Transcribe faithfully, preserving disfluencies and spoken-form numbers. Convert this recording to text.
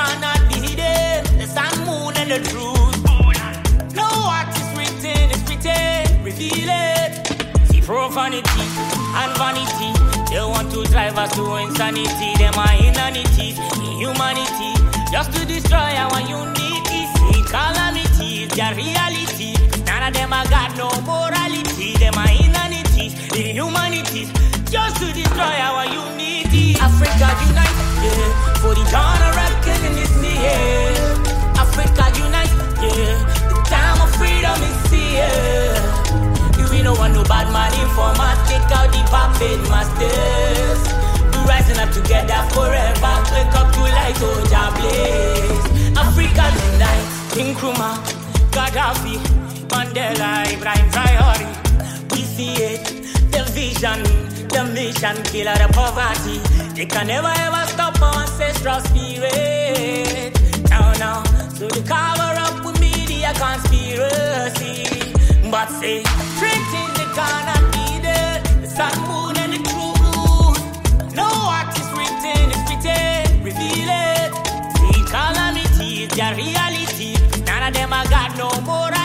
cannot be hidden. The sun, moon, and the truth. No artist written is written, reveal it. See profanity and vanity. They want to drive us to insanity. Them are inanities, inhumanity, just to destroy our unity. See calamities, their reality. None of them are got no morality. Them are inanities, inhumanities, just to destroy our unity. Africa unite, yeah, for the dawn of reckoning is near. Africa unite, yeah, the time of freedom is here. We don't want no bad man informers. Take out the puppet masters. We rising up together forever. Wake up to light, oh Jah blaze. Africa unite. Nkrumah, Gaddafi, Mandela, Ibrahim Traore. We see it, the vision, the mission, kill the poverty. They can never ever stop our ancestral spirit. Now, now, so they cover up with media conspiracy. But say, strength in the cannot be there. The sun, moon, and the truth. No artist written is written, reveal it. See calamities, their reality. None of them are got no more.